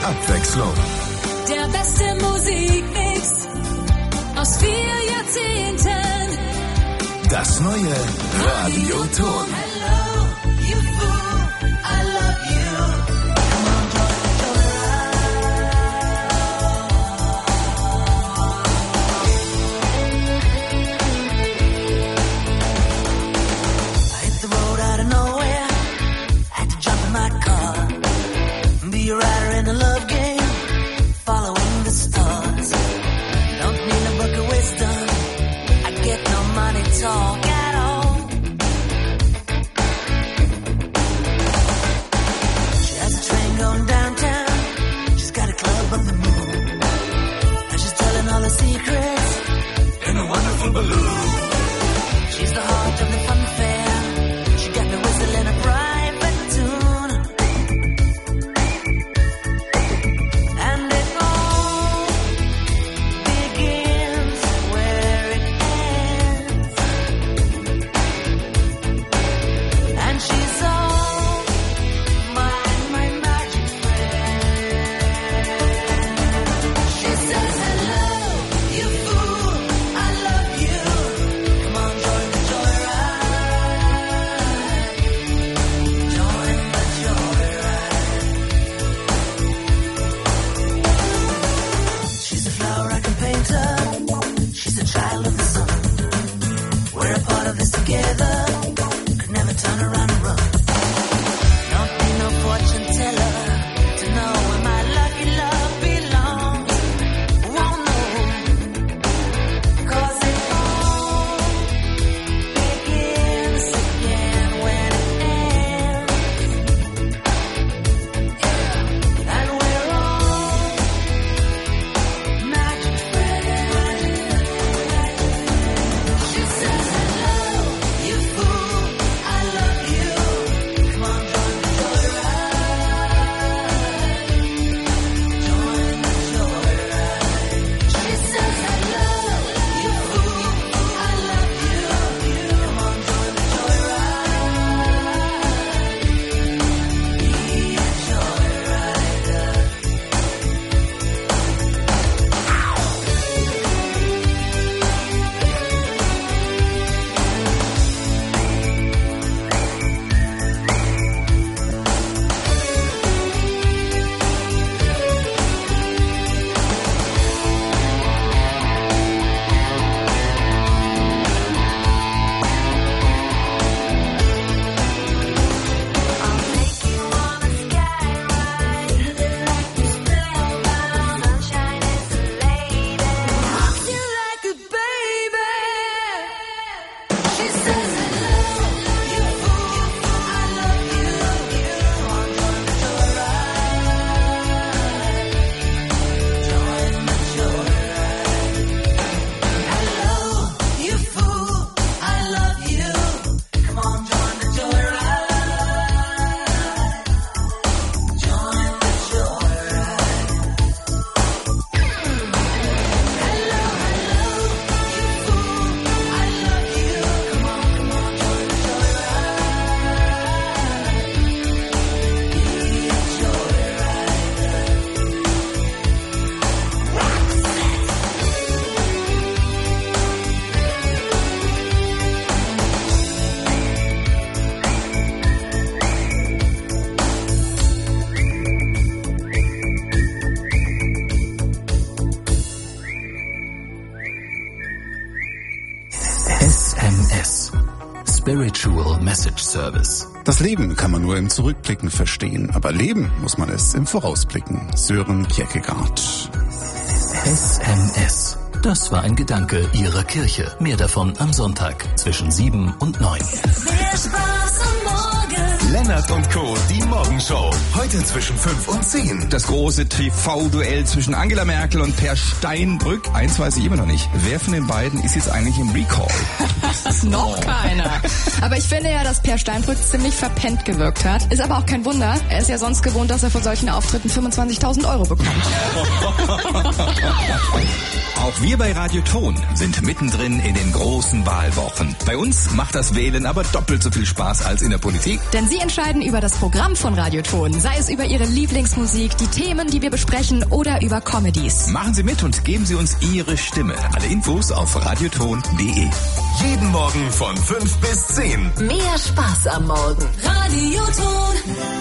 Abwechslung. Der beste Musikmix aus 4 Jahrzehnten. Das neue Radioton. Hello, you fool, I love you. Come on, join the I hit the road out of nowhere. Had to jump in my car. Be a rider in the love game. Following the stars. Don't need a book of wisdom. I get no money talk at all. She has a train going downtown. She's got a club on the moon. And she's telling all the secrets in a wonderful balloon. She's the heart of the fun fair. She got me whistling a private tune. And it all begins where it ends. And she's all my magic friend. She says, hello, you fool, I love you. Come on, join the joyride. Join the joyride. She's a flower I can paint her. She's a child of the sun. We're a part of this together. Could never turn around and run. Don't need no fortune teller to know where my lucky love belongs. Won't know, 'cause it all begins again when it ends. And we're all magic friends. She says, hello, you fool, I love you. Come on, join the joyride. Join the joyride. She says, hello, you fool, I love you. Come on, join the joyride. Be a joyrider. I'll take you on a skyride, like you spellbound. Sunshine is a lady, rocks you like a baby. She says, hello, you fool, I love you. Come on, join the joyride. Join the joyride. Hello, you fool, I love you. Come on, join the joyride. Join the joyride. Hello, you fool, I love you. Come on, join the joyride. Be a SMS. Spiritual Message Service. Das Leben kann man nur im Zurückblicken verstehen, aber leben muss man es im Vorausblicken. Sören Kierkegaard. SMS. Das war ein Gedanke Ihrer Kirche. Mehr davon am Sonntag zwischen 7 und 9. Viel Spaß am Morgen. Lennart und Co., die Morgenshow. Heute zwischen 5 und 10. Das große TV-Duell zwischen Angela Merkel und Per Steinbrück. Eins weiß ich immer noch nicht. Wer von den beiden ist jetzt eigentlich im Recall? Noch keiner. Aber ich finde ja, dass Per Steinbrück ziemlich verpennt gewirkt hat. Ist aber auch kein Wunder. Er ist ja sonst gewohnt, dass er von solchen Auftritten 25.000 € bekommt. Auch wir bei Radio Ton sind mittendrin in den großen Wahlwochen. Bei uns macht das Wählen aber doppelt so viel Spaß als in der Politik. Denn Sie entscheiden mitentscheiden über das Programm von Radioton, sei es über Ihre Lieblingsmusik, die Themen, die wir besprechen oder über Comedies. Machen Sie mit und geben Sie uns Ihre Stimme. Alle Infos auf radioton.de. Jeden Morgen von 5 bis 10. Mehr Spaß am Morgen. Radioton.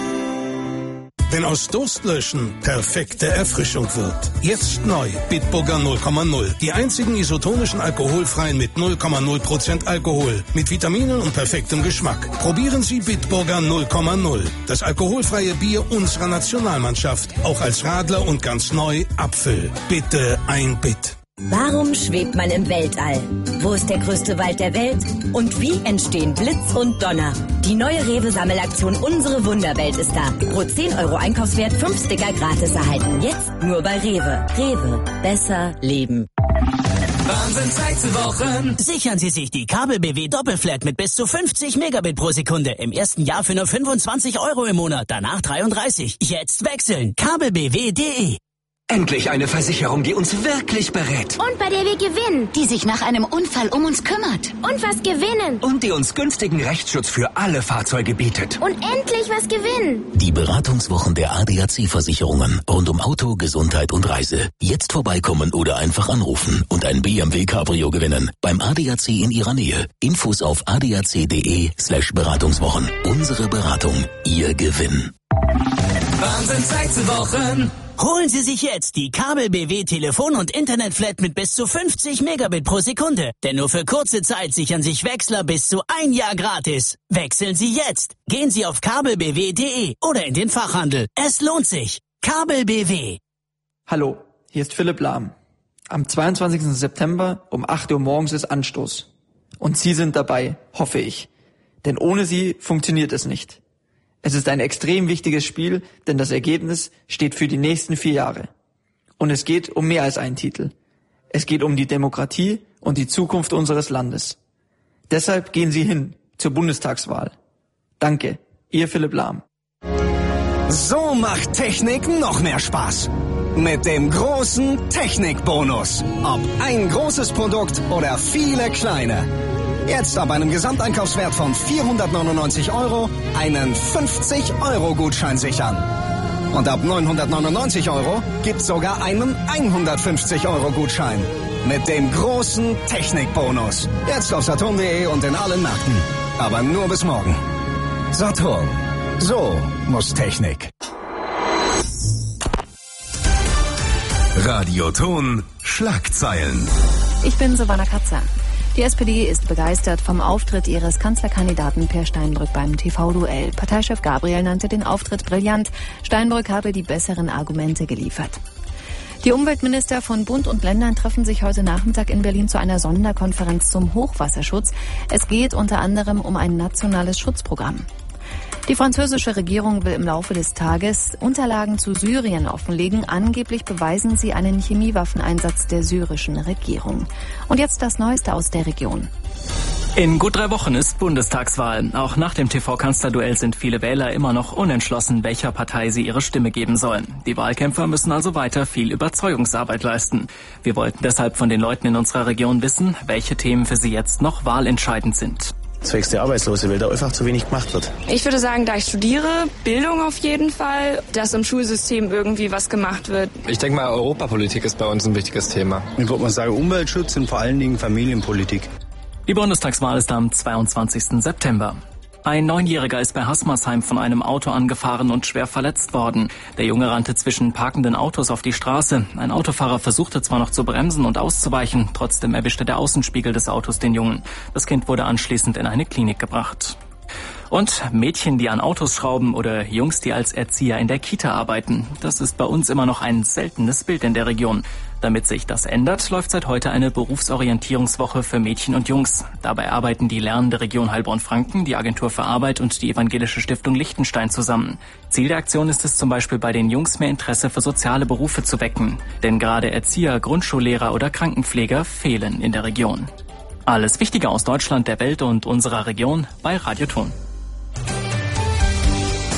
Wenn aus Durstlöschen perfekte Erfrischung wird. Jetzt neu, Bitburger 0,0. Die einzigen isotonischen alkoholfreien mit 0,0% Alkohol. Mit Vitaminen und perfektem Geschmack. Probieren Sie Bitburger 0,0. Das alkoholfreie Bier unserer Nationalmannschaft. Auch als Radler und ganz neu Apfel. Bitte ein Bit. Warum schwebt man im Weltall? Wo ist der größte Wald der Welt? Und wie entstehen Blitz und Donner? Die neue Rewe-Sammelaktion Unsere Wunderwelt ist da. Pro 10 € Einkaufswert 5 Sticker gratis erhalten. Jetzt nur bei Rewe. Rewe. Besser leben. Wahnsinnszeit zu Wochen. Sichern Sie sich die Kabel-BW Doppelflat mit bis zu 50 Megabit pro Sekunde. Im ersten Jahr für nur 25 € im Monat. Danach 33. Jetzt wechseln. Kabelbw.de. Endlich eine Versicherung, die uns wirklich berät. Und bei der wir gewinnen. Die sich nach einem Unfall um uns kümmert. Und was gewinnen. Und die uns günstigen Rechtsschutz für alle Fahrzeuge bietet. Und endlich was gewinnen. Die Beratungswochen der ADAC-Versicherungen. Rund um Auto, Gesundheit und Reise. Jetzt vorbeikommen oder einfach anrufen und ein BMW Cabrio gewinnen. Beim ADAC in Ihrer Nähe. Infos auf adac.de/Beratungswochen. Unsere Beratung. Ihr Gewinn. Wahnsinnszeit zu Wochen. Holen Sie sich jetzt die Kabel-BW Telefon- und Internetflat mit bis zu 50 Megabit pro Sekunde. Denn nur für kurze Zeit sichern sich Wechsler bis zu 1 Jahr gratis. Wechseln Sie jetzt. Gehen Sie auf kabelbw.de oder in den Fachhandel. Es lohnt sich. Kabel-BW. Hallo, hier ist Philipp Lahm. Am 22. September um 8 Uhr morgens ist Anstoß. Und Sie sind dabei, hoffe ich. Denn ohne Sie funktioniert es nicht. Es ist ein extrem wichtiges Spiel, denn das Ergebnis steht für die nächsten 4 Jahre. Und es geht um mehr als einen Titel. Es geht um die Demokratie und die Zukunft unseres Landes. Deshalb gehen Sie hin zur Bundestagswahl. Danke, Ihr Philipp Lahm. So macht Technik noch mehr Spaß. Mit dem großen Technikbonus. Ob ein großes Produkt oder viele kleine. Jetzt ab einem Gesamteinkaufswert von 499 € einen 50-€-Gutschein sichern. Und ab 999 € gibt's sogar einen 150-€-Gutschein. Mit dem großen Technikbonus. Jetzt auf saturn.de und in allen Märkten. Aber nur bis morgen. Saturn. So muss Technik. Radioton Schlagzeilen. Ich bin Silvana Katzer. Die SPD ist begeistert vom Auftritt ihres Kanzlerkandidaten Per Steinbrück beim TV-Duell. Parteichef Gabriel nannte den Auftritt brillant. Steinbrück habe die besseren Argumente geliefert. Die Umweltminister von Bund und Ländern treffen sich heute Nachmittag in Berlin zu einer Sonderkonferenz zum Hochwasserschutz. Es geht unter anderem um ein nationales Schutzprogramm. Die französische Regierung will im Laufe des Tages Unterlagen zu Syrien offenlegen. Angeblich beweisen sie einen Chemiewaffeneinsatz der syrischen Regierung. Und jetzt das Neueste aus der Region. In gut 3 Wochen ist Bundestagswahl. Auch nach dem TV-Kanzlerduell sind viele Wähler immer noch unentschlossen, welcher Partei sie ihre Stimme geben sollen. Die Wahlkämpfer müssen also weiter viel Überzeugungsarbeit leisten. Wir wollten deshalb von den Leuten in unserer Region wissen, welche Themen für sie jetzt noch wahlentscheidend sind. Zwecks der Arbeitslose, weil da einfach zu wenig gemacht wird. Ich würde sagen, da ich studiere, Bildung auf jeden Fall, dass im Schulsystem irgendwie was gemacht wird. Ich denke mal, Europapolitik ist bei uns ein wichtiges Thema. Ich würde mal sagen, Umweltschutz und vor allen Dingen Familienpolitik. Die Bundestagswahl ist am 22. September. Ein 9-Jähriger ist bei Haßmersheim von einem Auto angefahren und schwer verletzt worden. Der Junge rannte zwischen parkenden Autos auf die Straße. Ein Autofahrer versuchte zwar noch zu bremsen und auszuweichen, trotzdem erwischte der Außenspiegel des Autos den Jungen. Das Kind wurde anschließend in eine Klinik gebracht. Und Mädchen, die an Autos schrauben oder Jungs, die als Erzieher in der Kita arbeiten. Das ist bei uns immer noch ein seltenes Bild in der Region. Damit sich das ändert, läuft seit heute eine Berufsorientierungswoche für Mädchen und Jungs. Dabei arbeiten die lernende Region Heilbronn-Franken, die Agentur für Arbeit und die Evangelische Stiftung Liechtenstein zusammen. Ziel der Aktion ist es zum Beispiel bei den Jungs mehr Interesse für soziale Berufe zu wecken. Denn gerade Erzieher, Grundschullehrer oder Krankenpfleger fehlen in der Region. Alles Wichtige aus Deutschland, der Welt und unserer Region bei Radioton.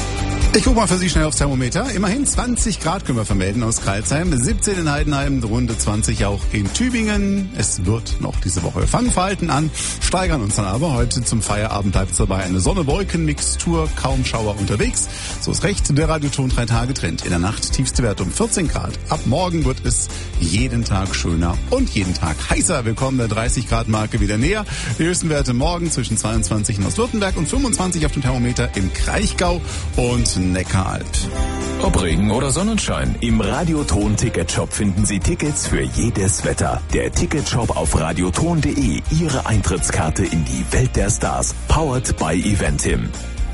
Ich gucke mal für Sie schnell aufs Thermometer. Immerhin 20 Grad können wir vermelden aus Crailsheim, 17 in Heidenheim, runde 20 auch in Tübingen. Es wird noch diese Woche Fangverhalten an, steigern uns dann aber. Heute zum Feierabend bleibt es dabei eine Sonne-Wolken-Mixtur, kaum Schauer unterwegs. So ist recht, der Radioton 3 Tage trennt. In der Nacht tiefste Wert um 14 Grad. Ab morgen wird es jeden Tag schöner und jeden Tag heißer. Wir kommen der 30 Grad Marke wieder näher. Die höchsten Werte morgen zwischen 22 in Ostwürttemberg und 25 auf dem Thermometer im Kraichgau und Neckaralb. Ob Regen oder Sonnenschein, im Radioton-Ticketshop finden Sie Tickets für jedes Wetter. Der Ticketshop auf radioton.de, Ihre Eintrittskarte in die Welt der Stars. Powered by Eventim.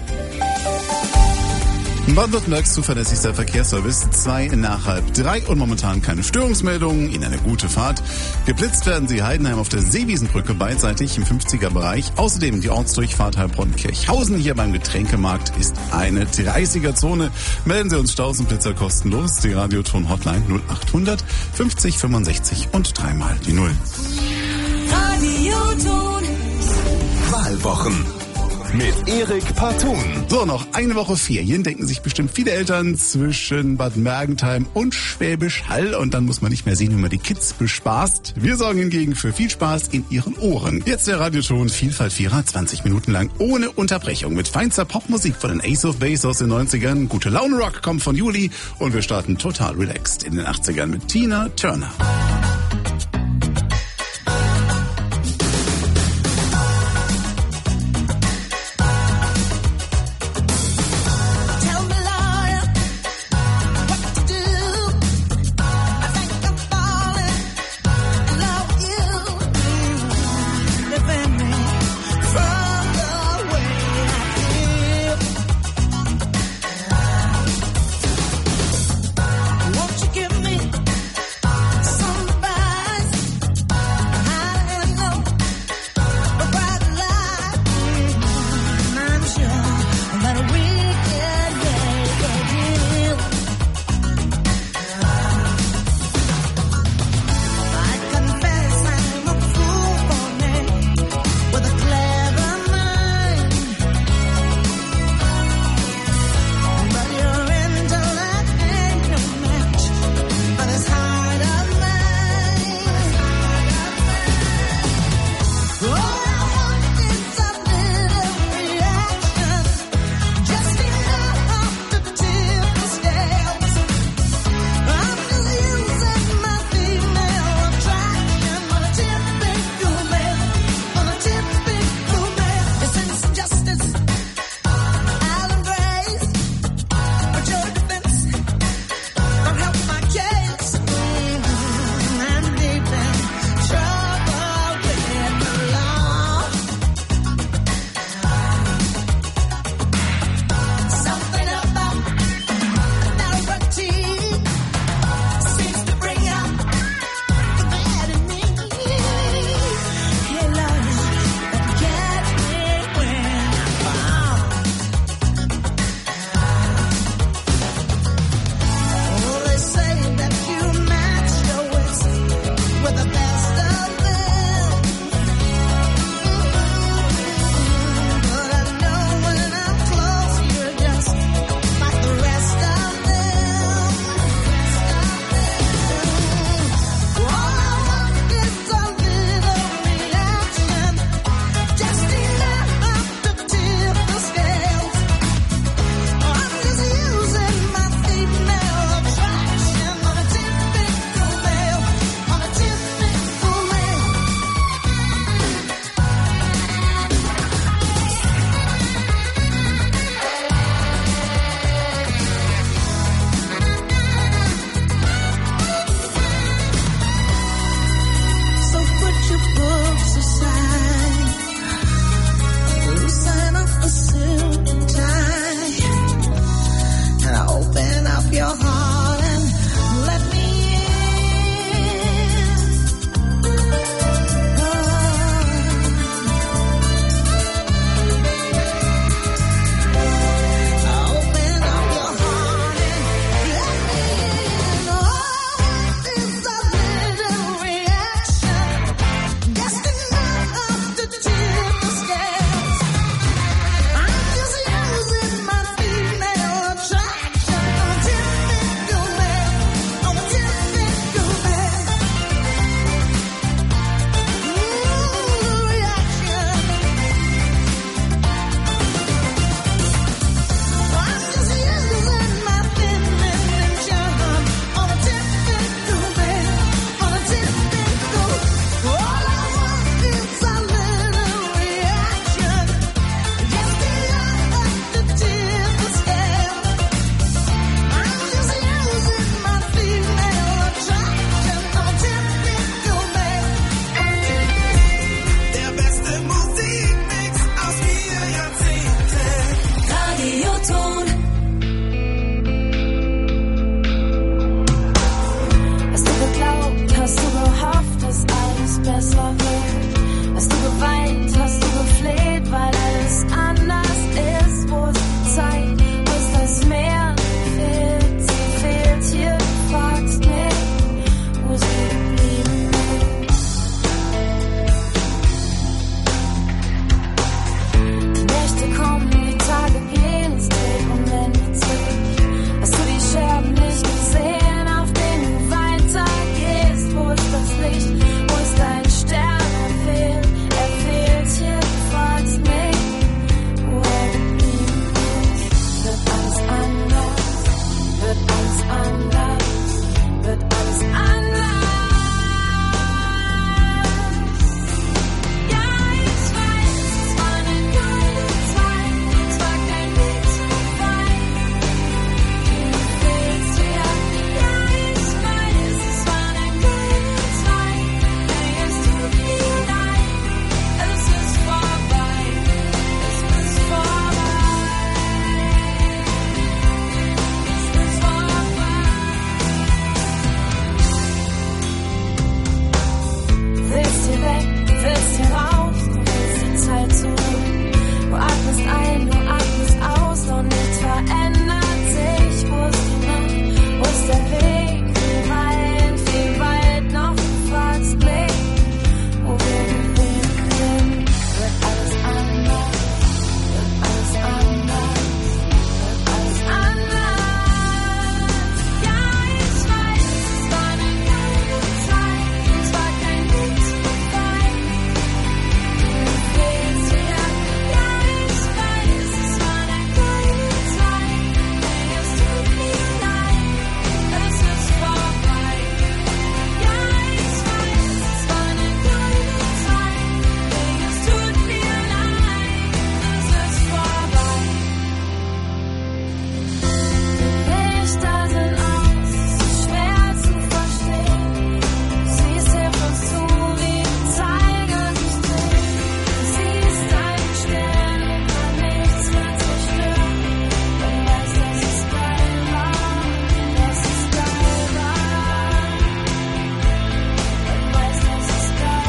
Baden-Württembergs zuverlässigster Verkehrsservice, 2 nach 2:30 und momentan keine Störungsmeldungen. Ihnen eine gute Fahrt. Geblitzt werden Sie Heidenheim auf der Seewiesenbrücke beidseitig im 50er-Bereich. Außerdem die Ortsdurchfahrt Heilbronn-Kirchhausen. Hier beim Getränkemarkt ist eine 30er-Zone. Melden Sie uns Staus und Blitzer kostenlos. Die Radioton-Hotline 0800 50 65 und 3-mal die 0. Radioton. Wahlwochen. Mit Erik Partun. So, noch eine Woche Ferien, denken sich bestimmt viele Eltern zwischen Bad Mergentheim und Schwäbisch Hall. Und dann muss man nicht mehr sehen, wie man die Kids bespaßt. Wir sorgen hingegen für viel Spaß in ihren Ohren. Jetzt der Radioton Vielfalt Vierer, 20 Minuten lang ohne Unterbrechung mit feinster Popmusik von den Ace of Base aus den 90ern. Gute Laune Rock kommt von Juli und wir starten total relaxed in den 80ern mit Tina Turner.